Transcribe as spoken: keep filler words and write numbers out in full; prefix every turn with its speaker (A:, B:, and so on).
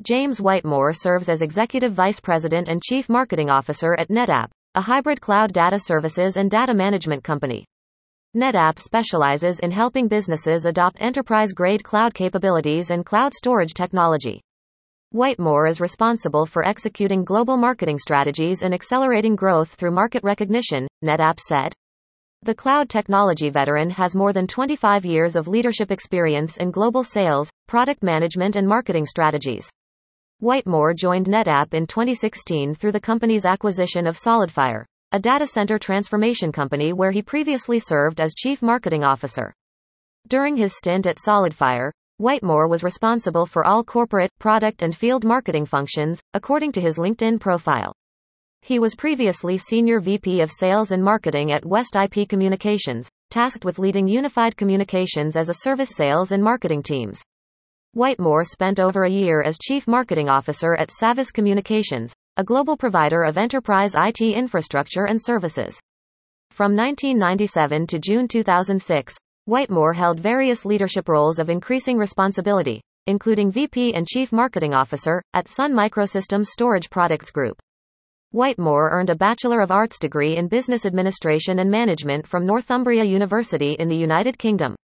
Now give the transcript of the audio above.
A: James Whitemore serves as Executive Vice President and Chief Marketing Officer at NetApp, a hybrid cloud data services and data management company. NetApp specializes in helping businesses adopt enterprise-grade cloud capabilities and cloud storage technology. Whitemore is responsible for executing global marketing strategies and accelerating growth through market recognition, NetApp said. The cloud technology veteran has more than twenty-five years of leadership experience in global sales, product management and marketing strategies. Whitemore joined NetApp in twenty sixteen through the company's acquisition of SolidFire, a data center transformation company where he previously served as Chief Marketing Officer. During his stint at SolidFire, Whitemore was responsible for all corporate, product and field marketing functions, according to his LinkedIn profile. He was previously Senior V P of Sales and Marketing at West I P Communications, tasked with leading unified communications as a service sales and marketing teams. Whitemore spent over a year as Chief Marketing Officer at Savvis Communications, a global provider of enterprise I T infrastructure and services. From nineteen ninety-seven to June two thousand six, Whitemore held various leadership roles of increasing responsibility, including V P and Chief Marketing Officer, at Sun Microsystems Storage Products Group. Whitemore earned a Bachelor of Arts degree in Business Administration and Management from Northumbria University in the United Kingdom.